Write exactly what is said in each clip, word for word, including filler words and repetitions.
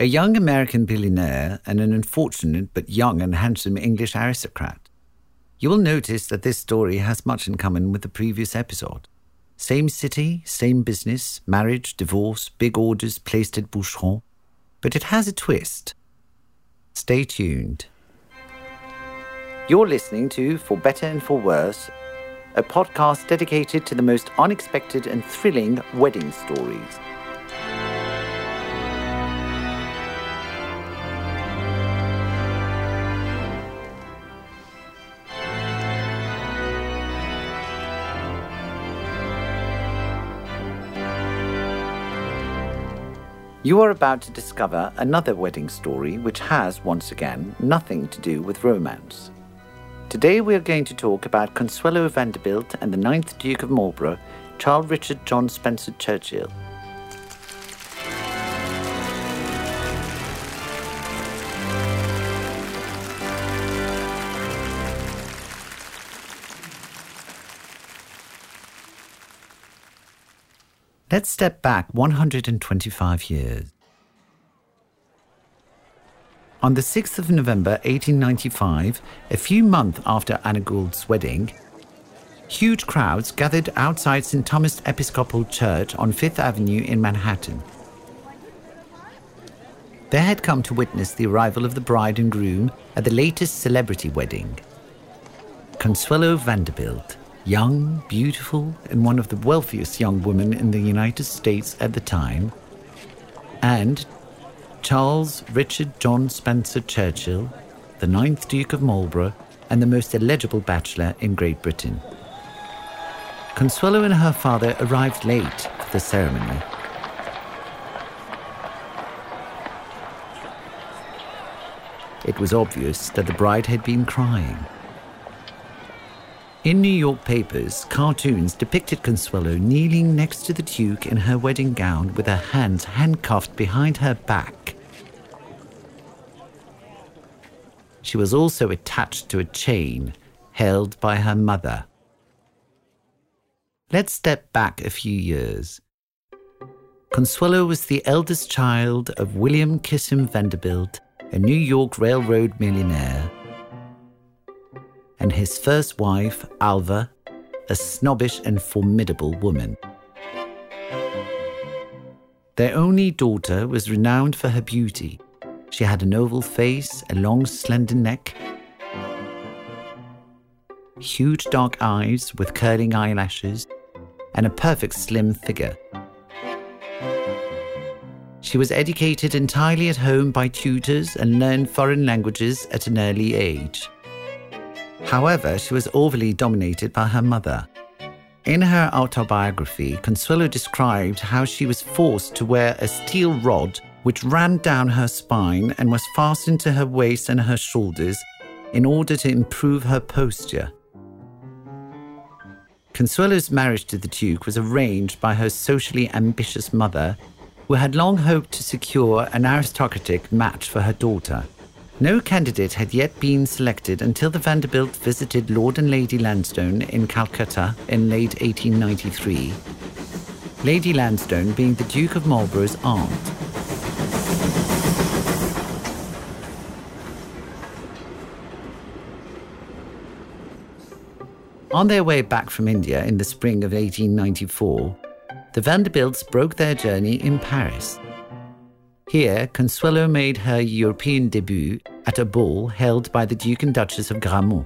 a young American billionaire and an unfortunate but young and handsome English aristocrat. You will notice that this story has much in common with the previous episode. Same city, same business, marriage, divorce, big orders placed at Boucheron, but it has a twist. Stay tuned. You're listening to For Better and For Worse, a podcast dedicated to the most unexpected and thrilling wedding stories. You are about to discover another wedding story which has, once again, nothing to do with romance. Today we are going to talk about Consuelo Vanderbilt and the ninth Duke of Marlborough, Charles Richard John Spencer Churchill. Let's step back one hundred twenty-five years. On the sixth of November eighteen ninety-five, a few months after Anna Gould's wedding, huge crowds gathered outside Saint Thomas Episcopal Church on Fifth Avenue in Manhattan. They had come to witness the arrival of the bride and groom at the latest celebrity wedding. Consuelo Vanderbilt, young, beautiful, and one of the wealthiest young women in the United States at the time, and Charles Richard John Spencer Churchill, the ninth Duke of Marlborough and the most eligible bachelor in Great Britain. Consuelo and her father arrived late for the ceremony. It was obvious that the bride had been crying. In New York papers, cartoons depicted Consuelo kneeling next to the Duke in her wedding gown with her hands handcuffed behind her back. She was also attached to a chain held by her mother. Let's step back a few years. Consuelo was the eldest child of William Kissam Vanderbilt, a New York railroad millionaire, and his first wife, Alva, a snobbish and formidable woman. Their only daughter was renowned for her beauty. She had an oval face, a long, slender neck, huge dark eyes with curling eyelashes, and a perfect slim figure. She was educated entirely at home by tutors and learned foreign languages at an early age. However, she was overly dominated by her mother. In her autobiography, Consuelo described how she was forced to wear a steel rod which ran down her spine and was fastened to her waist and her shoulders in order to improve her posture. Consuelo's marriage to the Duke was arranged by her socially ambitious mother, who had long hoped to secure an aristocratic match for her daughter. No candidate had yet been selected until the Vanderbilt visited Lord and Lady Lansdowne in Calcutta in late eighteen ninety-three, Lady Lansdowne being the Duke of Marlborough's aunt. On their way back from India in the spring of eighteen ninety-four, the Vanderbilts broke their journey in Paris. Here, Consuelo made her European debut at a ball held by the Duke and Duchess of Gramont.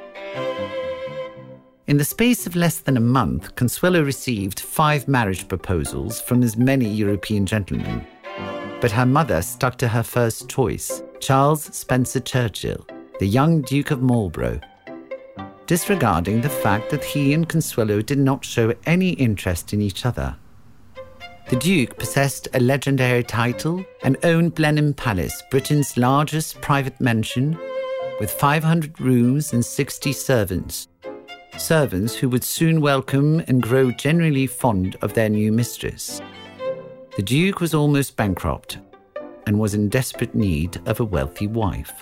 In the space of less than a month, Consuelo received five marriage proposals from as many European gentlemen. But her mother stuck to her first choice, Charles Spencer Churchill, the young Duke of Marlborough, disregarding the fact that he and Consuelo did not show any interest in each other. The Duke possessed a legendary title and owned Blenheim Palace, Britain's largest private mansion, with five hundred rooms and sixty servants. Servants who would soon welcome and grow generally fond of their new mistress. The Duke was almost bankrupt and was in desperate need of a wealthy wife.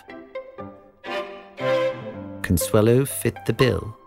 Consuelo fit the bill.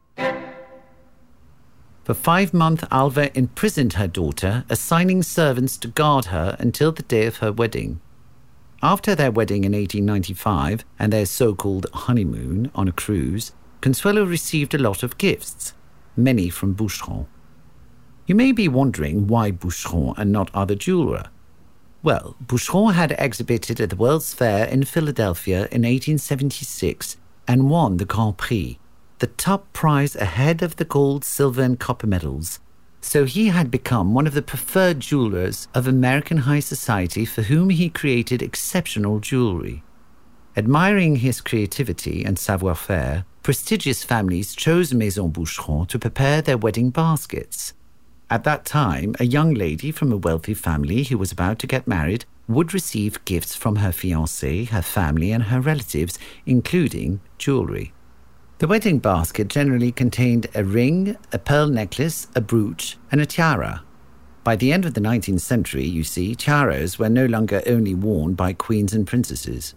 For five months, Alva imprisoned her daughter, assigning servants to guard her until the day of her wedding. After their wedding in eighteen ninety-five and their so-called honeymoon on a cruise, Consuelo received a lot of gifts, many from Boucheron. You may be wondering why Boucheron and not other jeweler. Well, Boucheron had exhibited at the World's Fair in Philadelphia in eighteen seventy-six and won the Grand Prix, the top prize ahead of the gold, silver and copper medals. So he had become one of the preferred jewelers of American high society for whom he created exceptional jewelry. Admiring his creativity and savoir-faire, prestigious families chose Maison Boucheron to prepare their wedding baskets. At that time, a young lady from a wealthy family who was about to get married would receive gifts from her fiancé, her family and her relatives, including jewelry. The wedding basket generally contained a ring, a pearl necklace, a brooch, and a tiara. By the end of the nineteenth century, you see, tiaras were no longer only worn by queens and princesses.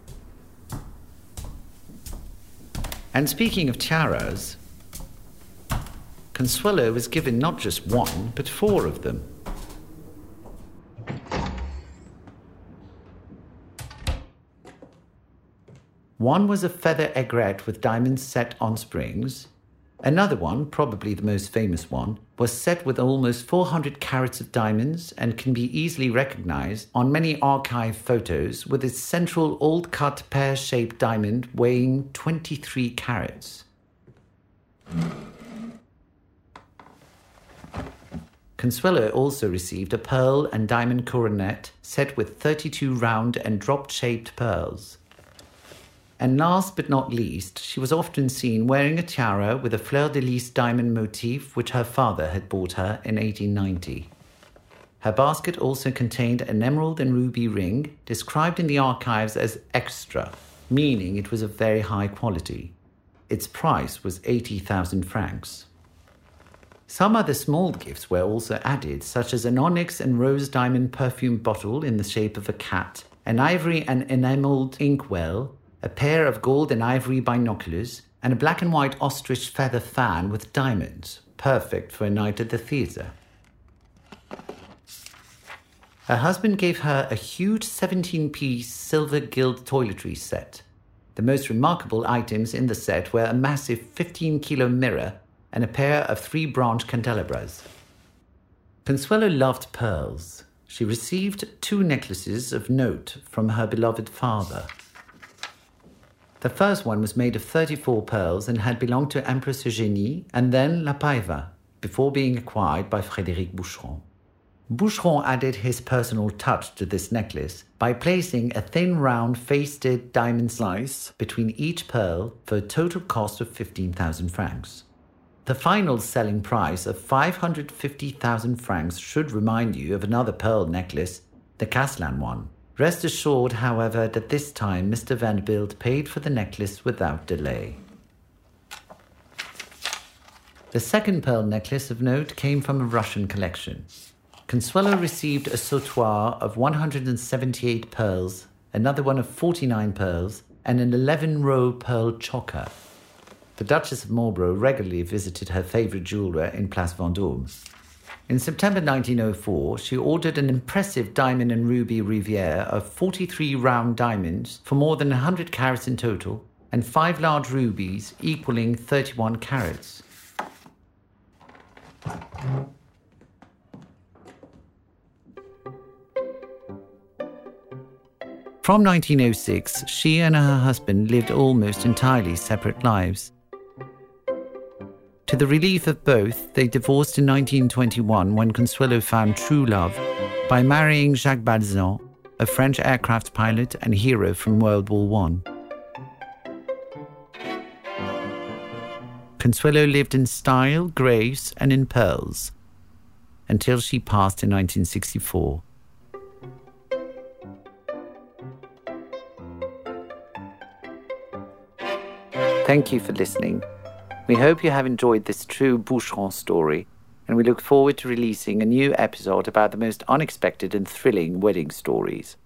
And speaking of tiaras, Consuelo was given not just one, but four of them. One was a feather aigrette with diamonds set on springs. Another one, probably the most famous one, was set with almost four hundred carats of diamonds and can be easily recognized on many archive photos with its central old-cut pear-shaped diamond weighing twenty-three carats. Consuelo also received a pearl and diamond coronet set with thirty-two round and drop-shaped pearls. And last but not least, she was often seen wearing a tiara with a fleur-de-lis diamond motif which her father had bought her in eighteen ninety. Her basket also contained an emerald and ruby ring, described in the archives as extra, meaning it was of very high quality. Its price was eighty thousand francs. Some other small gifts were also added, such as an onyx and rose diamond perfume bottle in the shape of a cat, an ivory and enameled inkwell, a pair of gold and ivory binoculars, and a black and white ostrich feather fan with diamonds, perfect for a night at the theatre. Her husband gave her a huge seventeen-piece silver gilt toiletry set. The most remarkable items in the set were a massive fifteen-kilo mirror and a pair of three-branch candelabras. Consuelo loved pearls. She received two necklaces of note from her beloved father. The first one was made of thirty-four pearls and had belonged to Empress Eugénie and then La Paiva, before being acquired by Frédéric Boucheron. Boucheron added his personal touch to this necklace by placing a thin, round, face-did diamond slice between each pearl for a total cost of fifteen thousand francs. The final selling price of five hundred fifty thousand francs should remind you of another pearl necklace, the Castellan one. Rest assured, however, that this time Mister Vanderbilt paid for the necklace without delay. The second pearl necklace of note came from a Russian collection. Consuelo received a sautoir of one hundred seventy-eight pearls, another one of forty-nine pearls, and an eleven-row pearl choker. The Duchess of Marlborough regularly visited her favorite jeweler in Place Vendôme. In September nineteen oh four, she ordered an impressive diamond and ruby riviere of forty-three round diamonds for more than one hundred carats in total, and five large rubies equaling thirty-one carats. From nineteen oh six, she and her husband lived almost entirely separate lives. To the relief of both, they divorced in nineteen twenty-one when Consuelo found true love by marrying Jacques Balzan, a French aircraft pilot and hero from World War One. Consuelo lived in style, grace, and in pearls until she passed in nineteen sixty-four. Thank you for listening. We hope you have enjoyed this true Boucheron story, and we look forward to releasing a new episode about the most unexpected and thrilling wedding stories.